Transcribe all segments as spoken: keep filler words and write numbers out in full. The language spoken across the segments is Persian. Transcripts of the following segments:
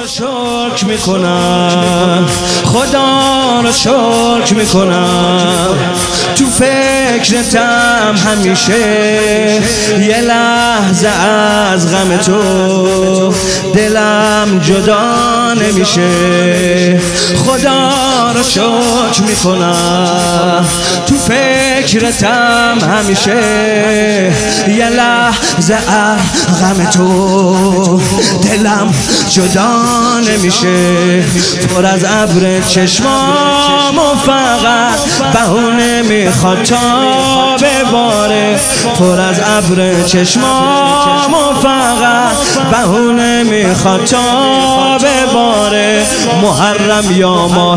رو شکر میکنم، خدا رو شکر میکنم، تو فکرتم همیشه، یه لحظه از غم تو دلم جدا نمیشه. خدا رو شکر میکنم، تو فکرتم همیشه، یه لحظه از غم تو دلم جدا نمیشه. پر از ابر چشمام و فقط بهونه میخواد تا بباره، پر از ابر چشمام و فقط بهونه میخواد تا بباره. محرم یا ماه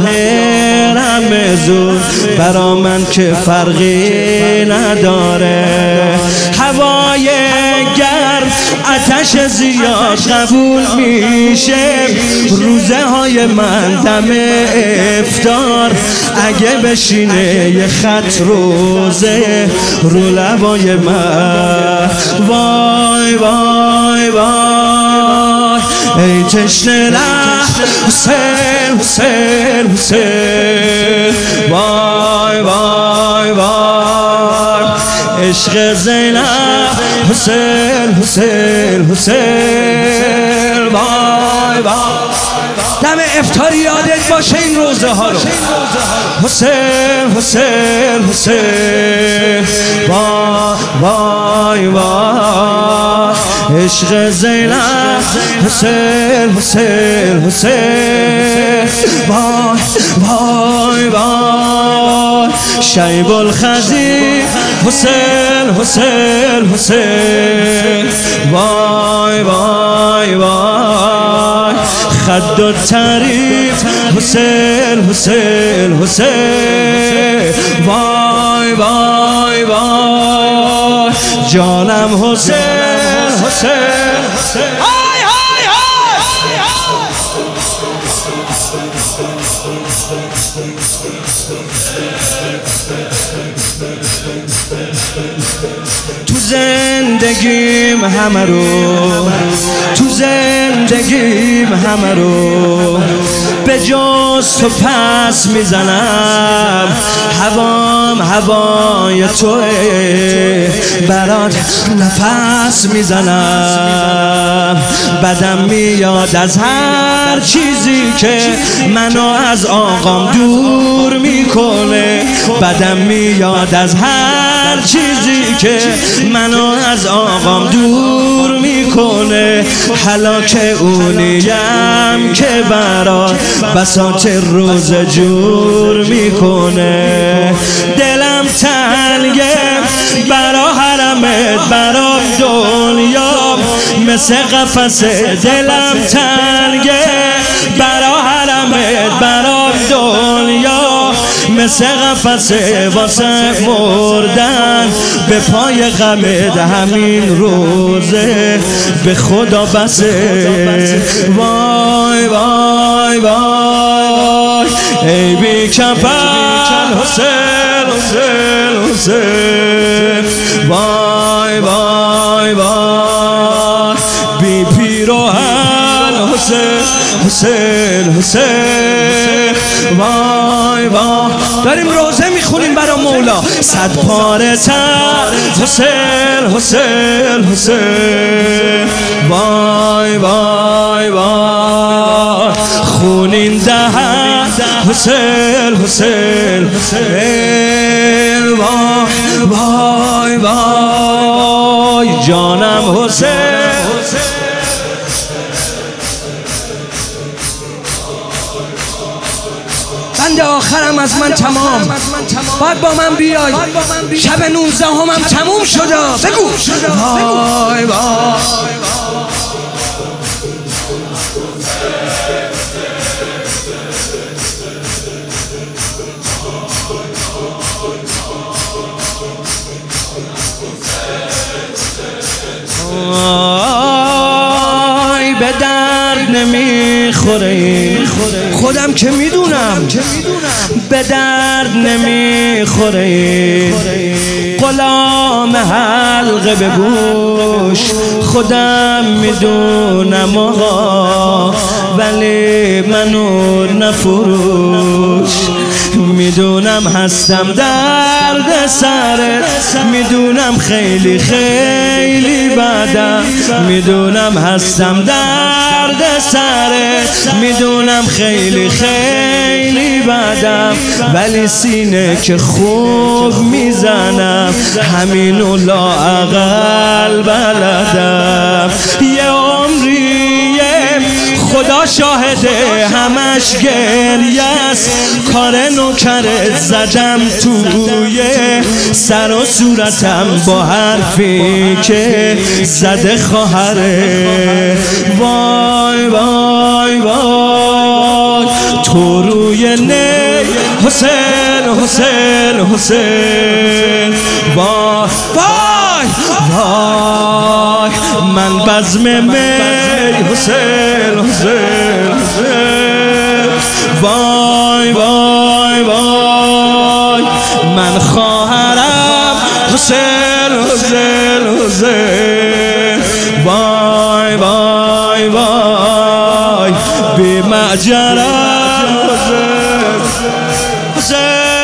رمضان برا من که فرقی نداره، هوای گرم آتش زیاد قبول میشه، روزه های من دم افطار اگه بشینه یه خط روزه رو لبای من. وای وای وای ای تشنه ره حسین حسین حسین، وای وای وای عشق زینب حسین حسین حسین، وای وای دم افطاری یادت باشه این روزه ها رو. حسین حسین حسین، وای وای وای عشق زینب حسین حسین حسین، وای وای وای شیب الخزی حسین حسین حسین، وای وای وای خد و تعریف حسین حسین حسین، وای وای وای جانم حسین حسین حسین. های های های تو زندگیم همه رو، تو زندگیم همه رو به جز تو پس میزنم، هوام هوای توه برات نفس میزنم. بدم میاد از هر چیزی که منو از آقام دور میکنه، بدم میاد از هر چیزی که منو از آقام دور میکنه. هلاک اونیم که برات بساط روز جور میکنه. دلم تنگه برا حرمت برا دنیا مثل قفسه، دلم تنگه برا حرمت برا دنیا مثل قفسه، واسه مردن به پای غمت همین روزه به خدا بسه. وای وای وای ای بی کفن حسین حسین حسین، وای وای وای بی پیراهن حسین حسین حسین، وای وای داریم روزه میخونیم برا مولا. صد پاره تر حسین حسین حسین، وای وای وای خونین دهن حسین حسین حسین، وای وای وای جانم حسین. بند آخرم از من تمام، باید با من بیای، شب نوزده همم تموم شده. بگو وای وای به درد نمیخوره، خودم که میدونم به درد نمیخوره. غلام حلقه به گوش خودم میدونم آقا، ولی منو نفروش. میدونم هستم درد سرت، میدونم خیلی خیلی بدم، میدونم هستم درد سرت، میدونم خیلی خیلی بدم، ولی سینه که خوب میزنم همینو لااقل بلدم. یه عمریه خدا شاهده همش گریه است، کار نوکرت زدم توی سر و صورتم با حرفی که زده خواهره. وای وای وای تو روی نی حسین حسین حسین. وای وای وای من بزم می حسین حسین حسین. وای وای وای من خواهرم حسین حسین حسین. وای وای وای بی مجرم حسین حسین.